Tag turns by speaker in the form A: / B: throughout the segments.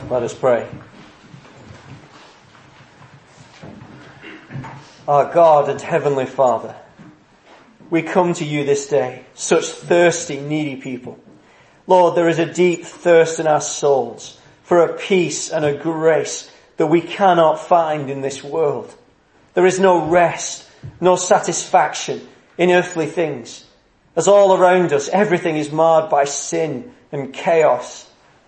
A: Let us pray. Our God and Heavenly Father, we come to you this day, such thirsty, needy people. Lord, there is a deep thirst in our souls for a peace and a grace that we cannot find in this world. There is no rest, no satisfaction in earthly things, as all around us everything is marred by sin and chaos.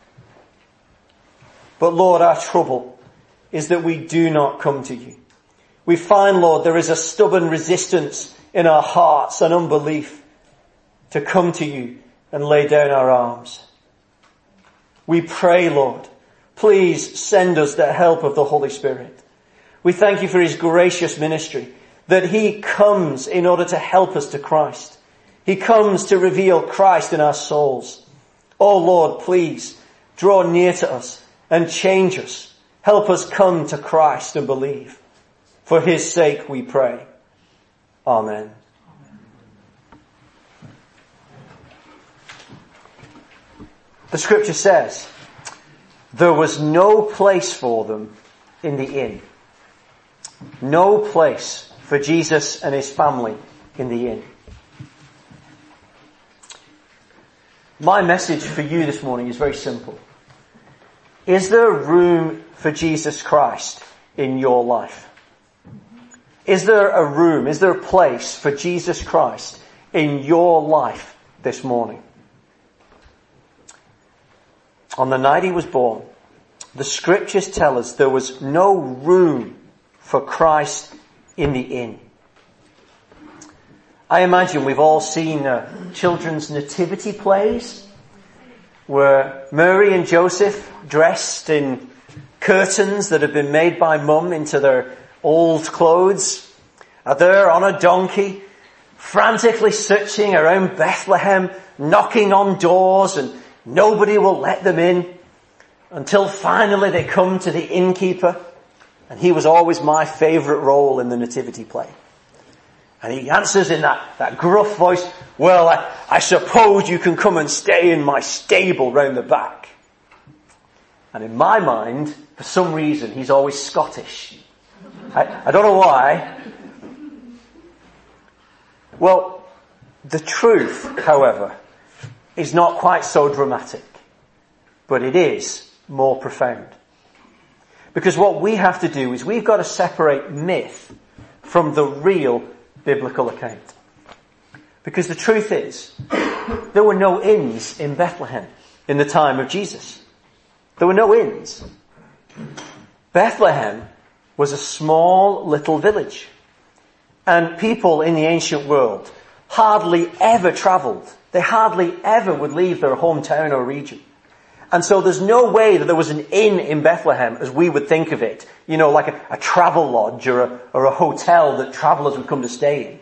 A: But Lord, our trouble is that we do not come to you. We find, Lord, there is a stubborn resistance in our hearts and unbelief to come to you and lay down our arms. We pray, Lord, please send us the help of the Holy Spirit. We thank you for his gracious ministry, that he comes in order to help us to Christ. He comes to reveal Christ in our souls. Oh Lord, please draw near to us and change us. Help us come to Christ and believe. For his sake we pray. Amen. The scripture says, there was no place for them in the inn. No place for Jesus and his family in the inn. My message for you this morning is very simple. Is there room for Jesus Christ in your life? Is there a room, is there a place for Jesus Christ in your life this morning? On the night he was born, the scriptures tell us there was no room for Christ in the inn. I imagine we've all seen children's nativity plays where Mary and Joseph, dressed in curtains that have been made by mum into their old clothes, are there on a donkey, frantically searching around Bethlehem, knocking on doors, and nobody will let them in until finally they come to the innkeeper. And he was always my favourite role in the nativity play. And he answers in that gruff voice, well, I suppose you can come and stay in my stable round the back. And in my mind, for some reason, he's always Scottish. I don't know why. Well, the truth, however, is not quite so dramatic. But it is more profound. Because what we have to do is we've got to separate myth from the real biblical account. Because the truth is, there were no inns in Bethlehem in the time of Jesus. There were no inns. Bethlehem was a small little village. And people in the ancient world hardly ever travelled. They hardly ever would leave their hometown or region. And so there's no way that there was an inn in Bethlehem as we would think of it. You know, like a travel lodge or a hotel that travellers would come to stay in.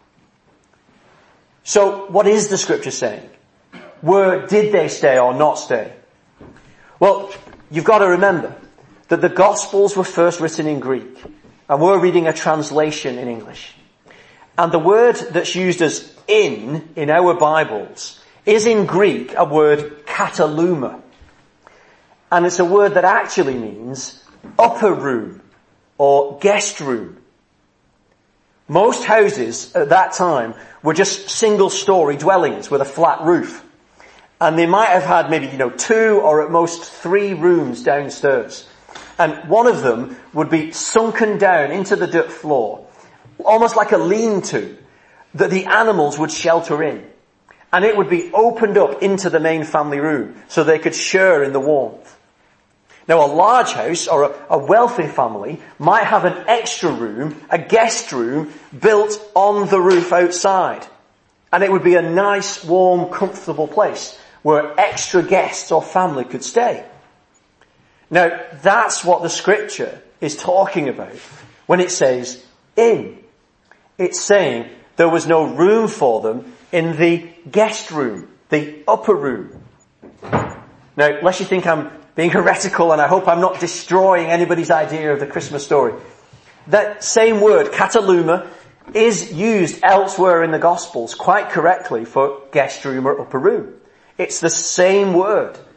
A: So what is the scripture saying? Did they stay or not stay? Well, you've got to remember that the Gospels were first written in Greek. And we're reading a translation in English. And the word that's used as in our Bibles is in Greek a word kataluma. And it's a word that actually means upper room or guest room. Most houses at that time were just single-story dwellings with a flat roof. And they might have had maybe, 2 or at most 3 rooms downstairs. And one of them would be sunken down into the dirt floor, almost like a lean-to, that the animals would shelter in. And it would be opened up into the main family room so they could share in the warmth. Now a large house or a wealthy family might have an extra room, a guest room, built on the roof outside. And it would be a nice, warm, comfortable place where extra guests or family could stay. Now that's what the scripture is talking about when it says inn. It's saying there was no room for them in the guest room, the upper room. Now, lest you think I'm being heretical, and I hope I'm not destroying anybody's idea of the Christmas story, that same word, kataluma, is used elsewhere in the Gospels quite correctly for guest room or upper room. It's the same word.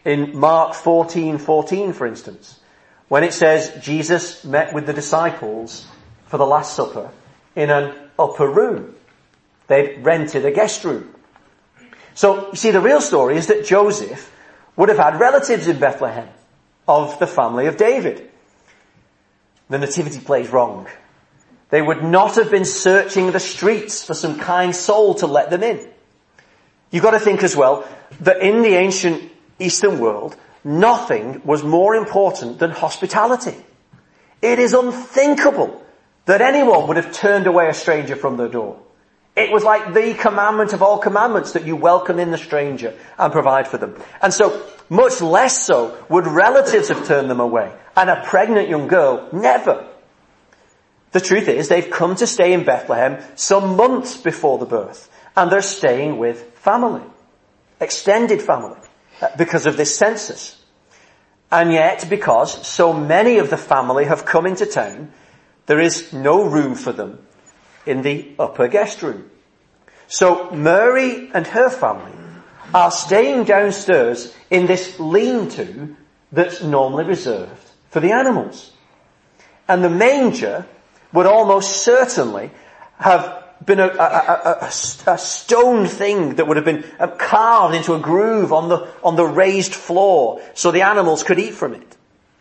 A: In Mark 14:14, for instance, when it says Jesus met with the disciples for the Last Supper in an upper room. They'd rented a guest room. So, you see, the real story is that Joseph would have had relatives in Bethlehem of the family of David. The nativity plays wrong. They would not have been searching the streets for some kind soul to let them in. You've got to think as well that in the ancient Eastern world, nothing was more important than hospitality. It is unthinkable that anyone would have turned away a stranger from their door. It was like the commandment of all commandments that you welcome in the stranger and provide for them. And so, much less so would relatives have turned them away. And a pregnant young girl, never. The truth is, they've come to stay in Bethlehem some months before the birth. And they're staying with family. Extended family. Because of this census. And yet, because so many of the family have come into town, there is no room for them in the upper guest room. So Mary and her family are staying downstairs in this lean-to that's normally reserved for the animals. And the manger would almost certainly have been a stone thing that would have been carved into a groove on the raised floor so the animals could eat from it.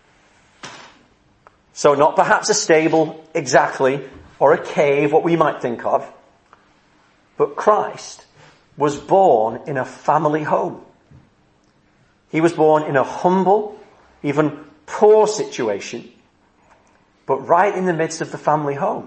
A: So not perhaps a stable exactly, or a cave, what we might think of, but Christ was born in a family home. He was born in a humble, even poor situation, but right in the midst of the family home.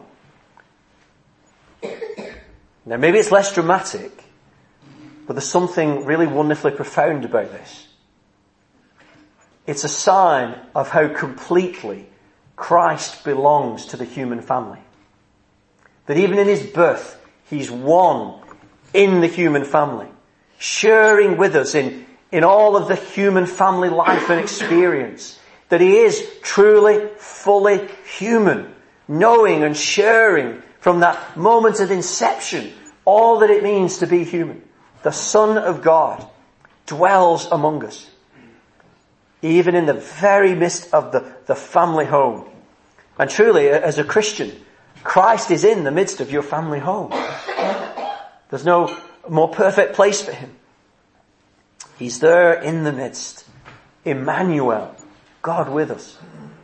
A: Now maybe it's less dramatic, but there's something really wonderfully profound about this. It's a sign of how completely Christ belongs to the human family. That even in his birth, he's one in the human family, sharing with us in all of the human family life and experience. That he is truly, fully human, knowing and sharing from that moment of inception all that it means to be human. The Son of God dwells among us, even in the very midst of the family home. And truly, as a Christian, Christ is in the midst of your family home. There's no more perfect place for him. He's there in the midst. Emmanuel, God with us.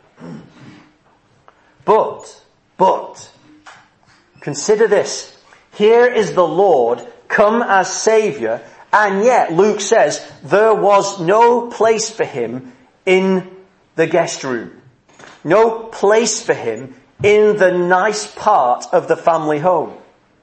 A: But, consider this. Here is the Lord come as Saviour, and yet Luke says there was no place for him in the guest room. No place for him in the nice part of the family home.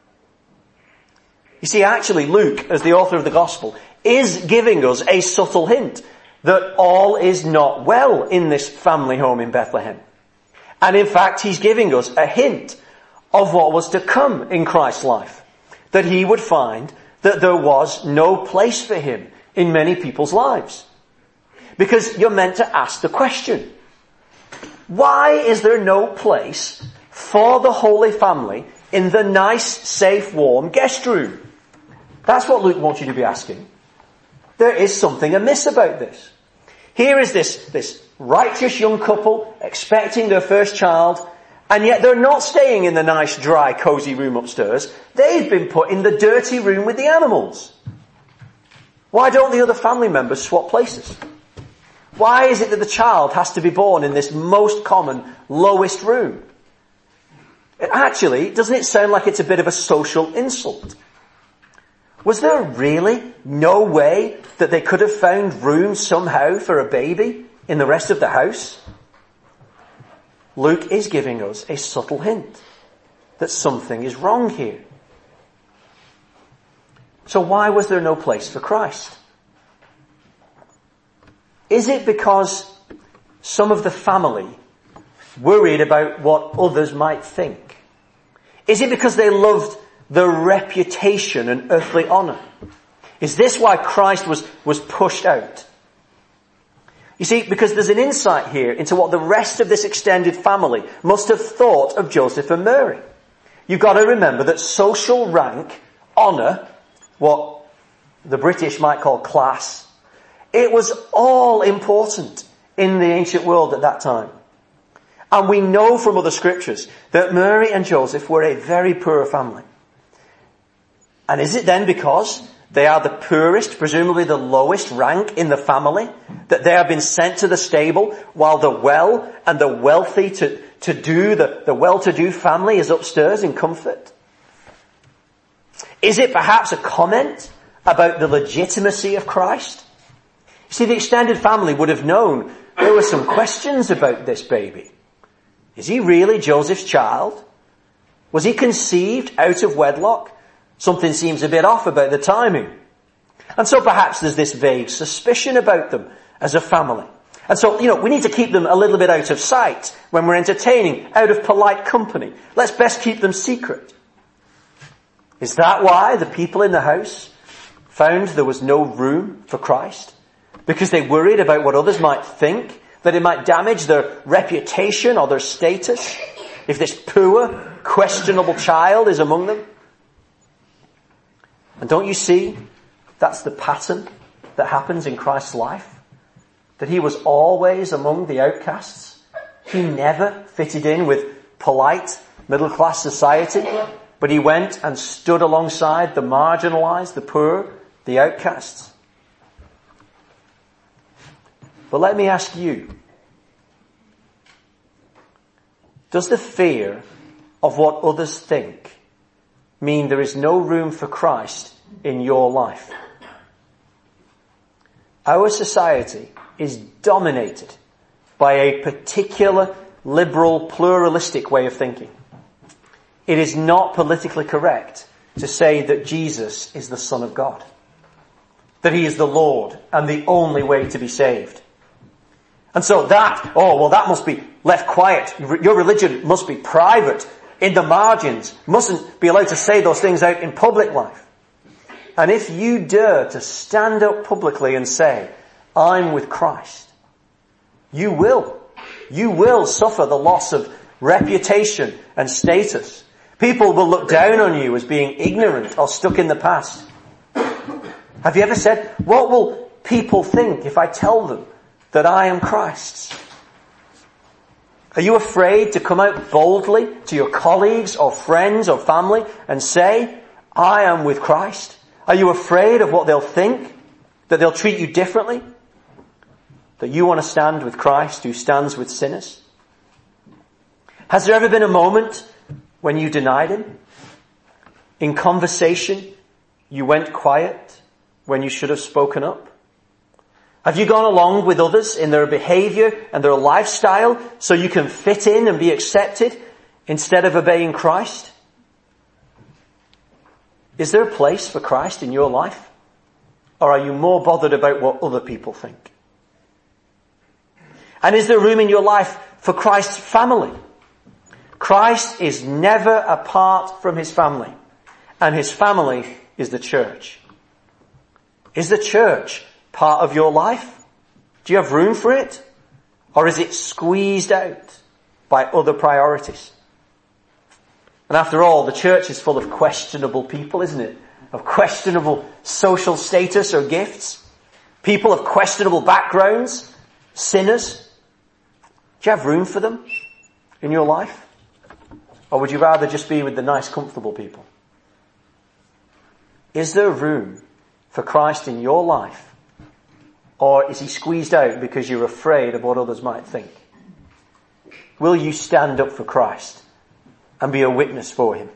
A: You see, actually Luke, as the author of the Gospel, is giving us a subtle hint that all is not well in this family home in Bethlehem. And in fact, he's giving us a hint of what was to come in Christ's life. That he would find that there was no place for him in many people's lives. Because you're meant to ask the question, why is there no place for the Holy Family in the nice, safe, warm guest room? That's what Luke wants you to be asking. There is something amiss about this. Here is this righteous young couple expecting their first child, and yet they're not staying in the nice, dry, cozy room upstairs. They've been put in the dirty room with the animals. Why don't the other family members swap places? Why is it that the child has to be born in this most common, lowest room? Actually, doesn't it sound like it's a bit of a social insult? Was there really no way that they could have found room somehow for a baby in the rest of the house? Luke is giving us a subtle hint that something is wrong here. So why was there no place for Christ? Is it because some of the family worried about what others might think? Is it because they loved their reputation and earthly honour? Is this why Christ was pushed out? You see, because there's an insight here into what the rest of this extended family must have thought of Joseph and Mary. You've got to remember that social rank, honour, what the British might call class, It was all important in the ancient world at that time. And we know from other scriptures that Mary and Joseph were a very poor family. And is it then because they are the poorest, presumably the lowest rank in the family, that they have been sent to the stable while the well and the wealthy the well-to-do family is upstairs in comfort? Is it perhaps a comment about the legitimacy of Christ? You see, the extended family would have known there were some questions about this baby. Is he really Joseph's child? Was he conceived out of wedlock? Something seems a bit off about the timing. And so perhaps there's this vague suspicion about them as a family. And so, we need to keep them a little bit out of sight when we're entertaining, out of polite company. Let's best keep them secret. Is that why the people in the house found there was no room for Christ? Because they worried about what others might think, that it might damage their reputation or their status if this poor, questionable child is among them? And don't you see, that's the pattern that happens in Christ's life? That he was always among the outcasts. He never fitted in with polite middle-class society, but he went and stood alongside the marginalized, the poor, the outcasts. But let me ask you, does the fear of what others think mean there is no room for Christ in your life? Our society is dominated by a particular liberal, pluralistic way of thinking. It is not politically correct to say that Jesus is the Son of God, that he is the Lord and the only way to be saved. And so that must be left quiet. Your religion must be private, in the margins, mustn't be allowed to say those things out in public life. And if you dare to stand up publicly and say, I'm with Christ, you will suffer the loss of reputation and status. People will look down on you as being ignorant or stuck in the past. Have you ever said, what will people think if I tell them that I am Christ's? Are you afraid to come out boldly to your colleagues or friends or family and say, I am with Christ? Are you afraid of what they'll think? That they'll treat you differently? That you want to stand with Christ who stands with sinners? Has there ever been a moment when you denied him? In conversation, you went quiet when you should have spoken up? Have you gone along with others in their behavior and their lifestyle so you can fit in and be accepted instead of obeying Christ? Is there a place for Christ in your life? Or are you more bothered about what other people think? And is there room in your life for Christ's family? Christ is never apart from his family, and his family is the church. Is the church part of your life? Do you have room for it? Or is it squeezed out by other priorities? And after all, the church is full of questionable people, isn't it? Of questionable social status or gifts. People of questionable backgrounds. Sinners. Do you have room for them in your life? Or would you rather just be with the nice, comfortable people? Is there room for Christ in your life? Or is he squeezed out because you're afraid of what others might think? Will you stand up for Christ and be a witness for him?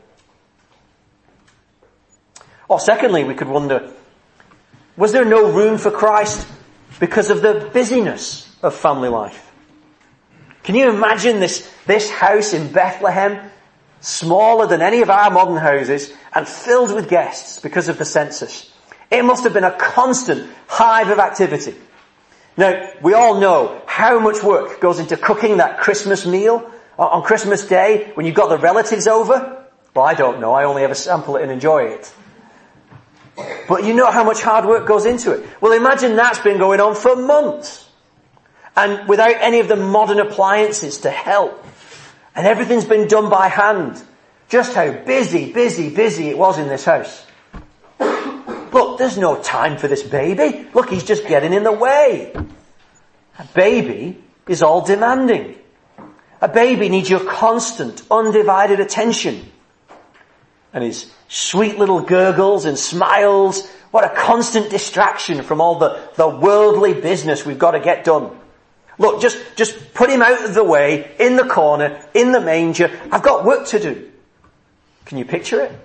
A: Or secondly, we could wonder, was there no room for Christ because of the busyness of family life? Can you imagine this house in Bethlehem, smaller than any of our modern houses and filled with guests because of the census? It must have been a constant hive of activity. Now, we all know how much work goes into cooking that Christmas meal on Christmas Day when you've got the relatives over. Well, I don't know. I only ever sample it and enjoy it. But you know how much hard work goes into it. Well, imagine that's been going on for months. And without any of the modern appliances to help. And everything's been done by hand. Just how busy it was in this house. look, there's no time for this baby. Look, he's just getting in the way. A baby is all demanding. A baby needs your constant, undivided attention. And his sweet little gurgles and smiles, what a constant distraction from all the worldly business we've got to get done. Look, just put him out of the way, in the corner, in the manger. I've got work to do. Can you picture it?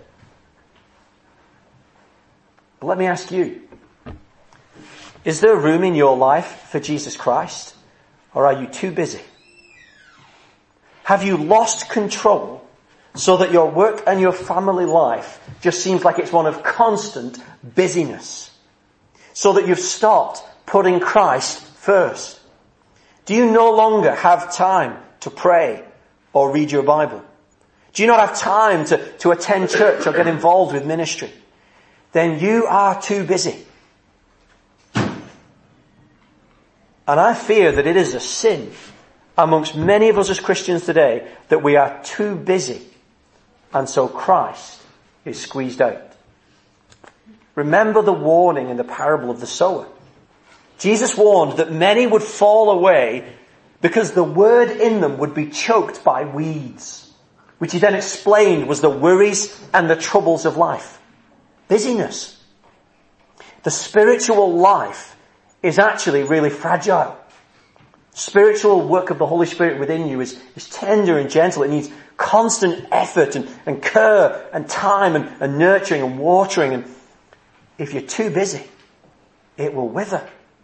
A: But let me ask you, is there room in your life for Jesus Christ? Or are you too busy? Have you lost control so that your work and your family life just seems like it's one of constant busyness? So that you've stopped putting Christ first? Do you no longer have time to pray or read your Bible? Do you not have time to attend church or get involved with ministry? Then you are too busy. And I fear that it is a sin amongst many of us as Christians today that we are too busy, and so Christ is squeezed out. Remember the warning in the parable of the sower. Jesus warned that many would fall away because the word in them would be choked by weeds, which he then explained was the worries and the troubles of life. Busyness. The spiritual life is actually really fragile. Spiritual work of the Holy Spirit within you is tender and gentle. It needs constant effort and care and time and nurturing and watering. And if you're too busy, it will wither.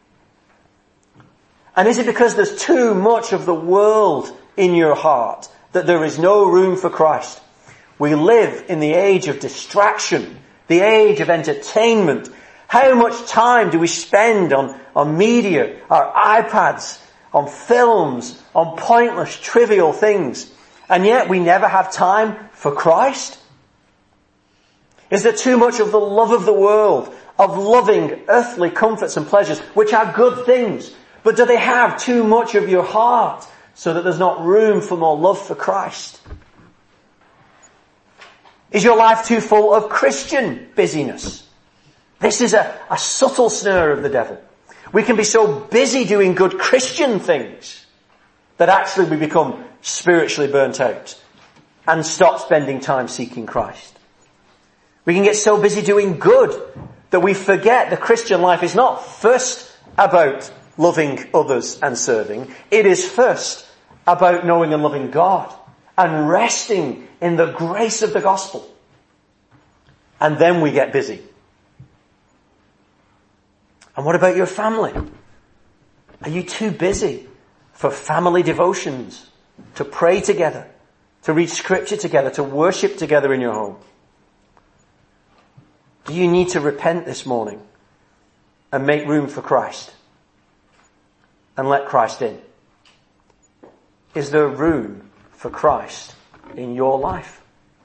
A: And is it because there's too much of the world in your heart that there is no room for Christ? We live in the age of distraction, the age of entertainment. How much time do we spend on media, our iPads, on films, on pointless, trivial things? And yet we never have time for Christ? Is there too much of the love of the world, of loving earthly comforts and pleasures, which are good things, but do they have too much of your heart so that there's not room for more love for Christ? Is your life too full of Christian busyness? This is a subtle snare of the devil. We can be so busy doing good Christian things that actually we become spiritually burnt out and stop spending time seeking Christ. We can get so busy doing good that we forget the Christian life is not first about loving others and serving. It is first about knowing and loving God and resting in the grace of the gospel. And then we get busy. And what about your family? Are you too busy for family devotions, to pray together, to read scripture together, to worship together in your home? Do you need to repent this morning and make room for Christ and let Christ in? Is there room for Christ in your life?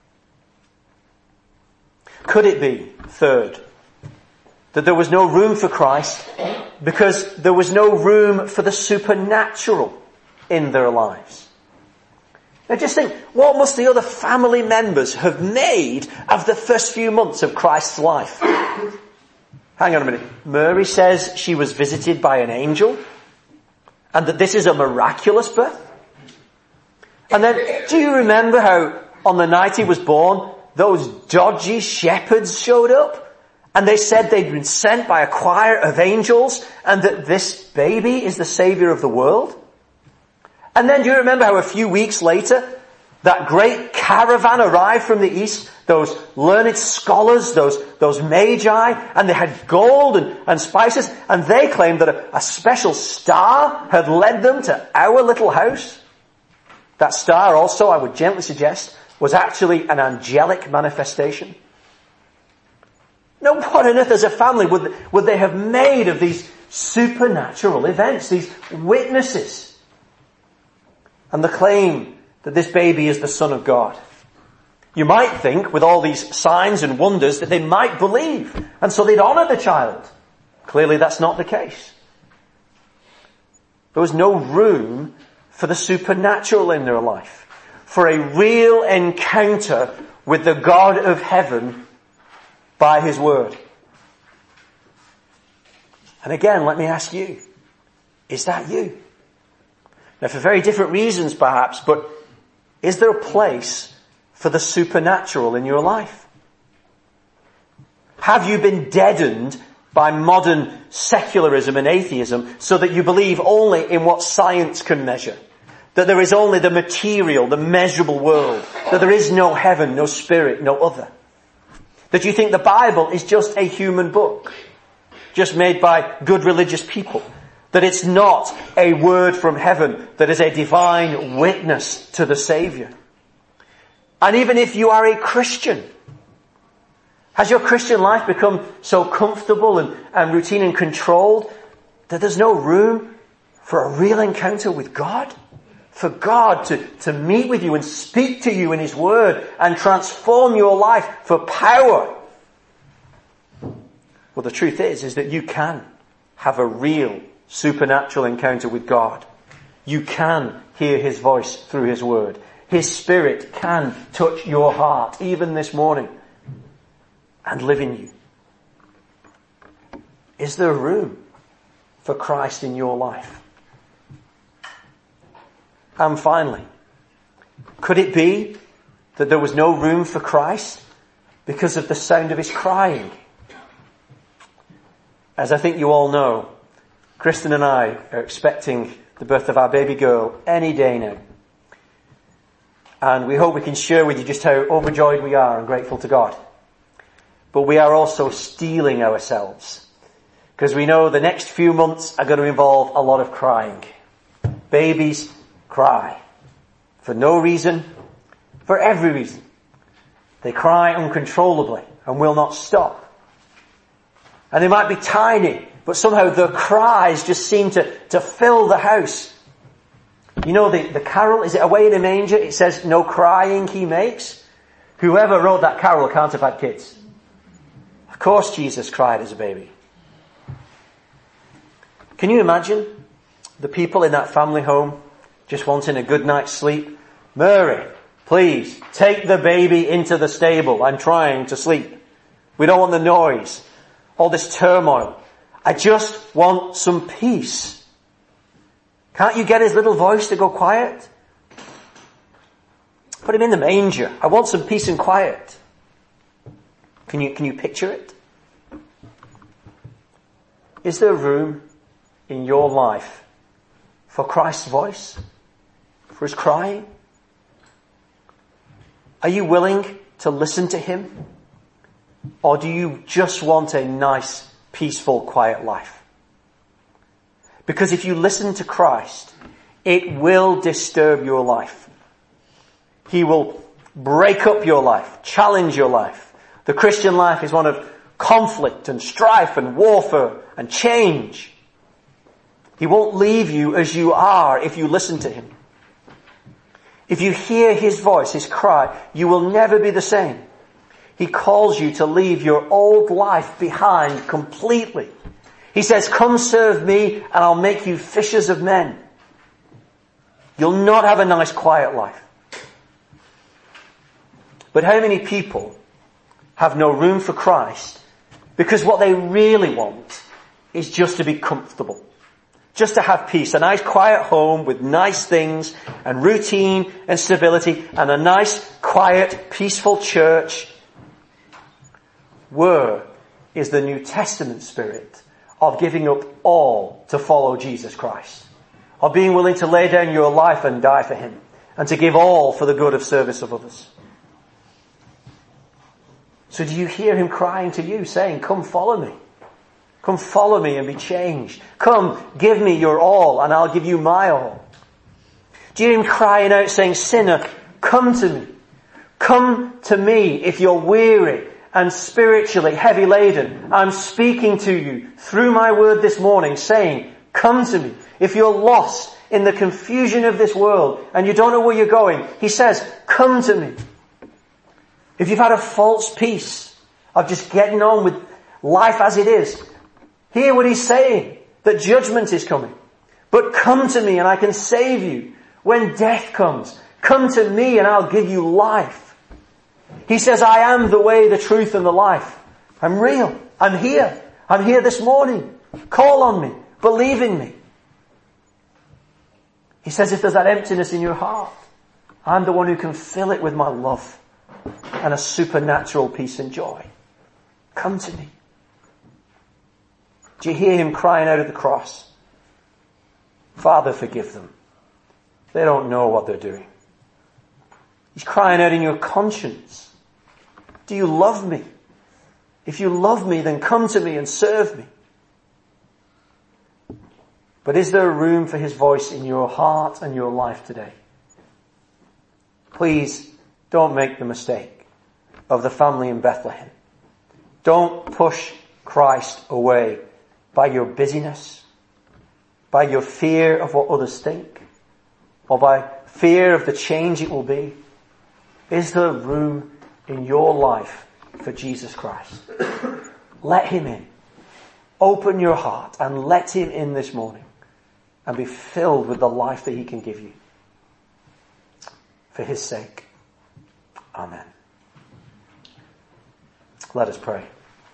A: Could it be, third, that there was no room for Christ because there was no room for the supernatural in their lives? Now just think, what must the other family members have made of the first few months of Christ's life? Hang on a minute. Mary says she was visited by an angel and that this is a miraculous birth. And then, do you remember how on the night he was born, those dodgy shepherds showed up? And they said they'd been sent by a choir of angels and that this baby is the saviour of the world? And then do you remember how a few weeks later, that great caravan arrived from the east, those learned scholars, those magi, and they had gold and spices, and they claimed that a special star had led them to our little house? That star also, I would gently suggest, was actually an angelic manifestation. Now, what on earth as a family would they have made of these supernatural events, these witnesses? And the claim that this baby is the Son of God. You might think, with all these signs and wonders, that they might believe, and so they'd honour the child. Clearly that's not the case. There was no room for the supernatural in their life, for a real encounter with the God of heaven by his word. And again, let me ask you, is that you? Now, for very different reasons perhaps, but is there a place for the supernatural in your life? Have you been deadened by modern secularism and atheism so that you believe only in what science can measure? That there is only the material, the measurable world. That there is no heaven, no spirit, no other. That you think the Bible is just a human book, just made by good religious people. That it's not a word from heaven, that is a divine witness to the Saviour. And even if you are a Christian, has your Christian life become so comfortable and routine and controlled that there's no room for a real encounter with God? For God to meet with you and speak to you in His Word and transform your life for power? Well, the truth is that you can have a real supernatural encounter with God. You can hear His voice through His Word. His Spirit can touch your heart, even this morning, and live in you. Is there room for Christ in your life? And finally, could it be that there was no room for Christ because of the sound of His crying? As I think you all know, Kristen and I are expecting the birth of our baby girl any day now. And we hope we can share with you just how overjoyed we are and grateful to God. But we are also steeling ourselves, because we know the next few months are going to involve a lot of crying. Babies cry. For no reason, for every reason. They cry uncontrollably and will not stop. And they might be tiny, but somehow their cries just seem to fill the house. You know the carol, is it Away in a Manger? It says, no crying He makes. Whoever wrote that carol can't have had kids. Of course Jesus cried as a baby. Can you imagine the people in that family home just wanting a good night's sleep? Mary, please, take the baby into the stable. I'm trying to sleep. We don't want the noise. All this turmoil. I just want some peace. Can't you get his little voice to go quiet? Put him in the manger. I want some peace and quiet. Can you picture it? Is there room in your life for Christ's voice? For His crying? Are you willing to listen to Him? Or do you just want a nice, peaceful, quiet life? Because if you listen to Christ, it will disturb your life. He will break up your life, challenge your life. The Christian life is one of conflict and strife and warfare and change. He won't leave you as you are if you listen to Him. If you hear His voice, His cry, you will never be the same. He calls you to leave your old life behind completely. He says, come serve me and I'll make you fishers of men. You'll not have a nice quiet life. But how many people have no room for Christ because what they really want is just to be comfortable. Just to have peace, a nice quiet home with nice things and routine and stability and a nice, quiet, peaceful church. Where is the New Testament spirit of giving up all to follow Jesus Christ? Of being willing to lay down your life and die for Him, and to give all for the good of service of others? So do you hear Him crying to you, saying, come follow me. Come follow me and be changed. Come, give me your all and I'll give you my all. Do you hear Him crying out saying, sinner, come to me. Come to me if you're weary and spiritually heavy laden. I'm speaking to you through my word this morning saying, come to me. If you're lost in the confusion of this world and you don't know where you're going, He says, come to me. If you've had a false peace of just getting on with life as it is, hear what He's saying, that judgment is coming. But come to me and I can save you when death comes. Come to me and I'll give you life. He says, I am the way, the truth and the life. I'm real. I'm here. I'm here this morning. Call on me. Believe in me. He says, if there's that emptiness in your heart, I'm the one who can fill it with my love and a supernatural peace and joy. Come to me. Do you hear him crying out at the cross? Father, forgive them. They don't know what they're doing. He's crying out in your conscience. Do you love me? If you love me, then come to me and serve me. But is there room for his voice in your heart and your life today? Please don't make the mistake of the family in Bethlehem. Don't push Christ away by your busyness, by your fear of what others think, or by fear of the change it will be. Is there room in your life for Jesus Christ? Let him in. Open your heart and let him in this morning and be filled with the life that he can give you. For his sake. Amen. Let us pray.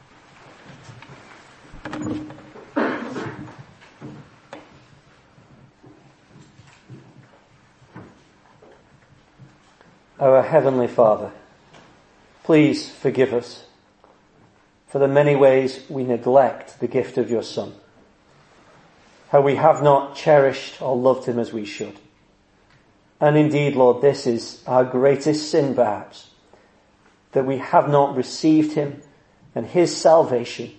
A: Our Heavenly Father, please forgive us for the many ways we neglect the gift of your Son, how we have not cherished or loved him as we should. And indeed, Lord, this is our greatest sin perhaps, that we have not received him and his salvation.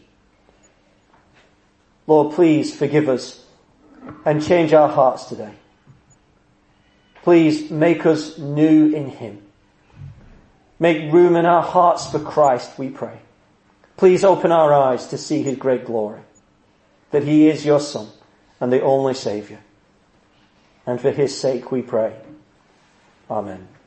A: Lord, please forgive us and change our hearts today. Please make us new in him. Make room in our hearts for Christ, we pray. Please open our eyes to see his great glory, that he is your Son and the only Saviour. And for his sake we pray. Amen.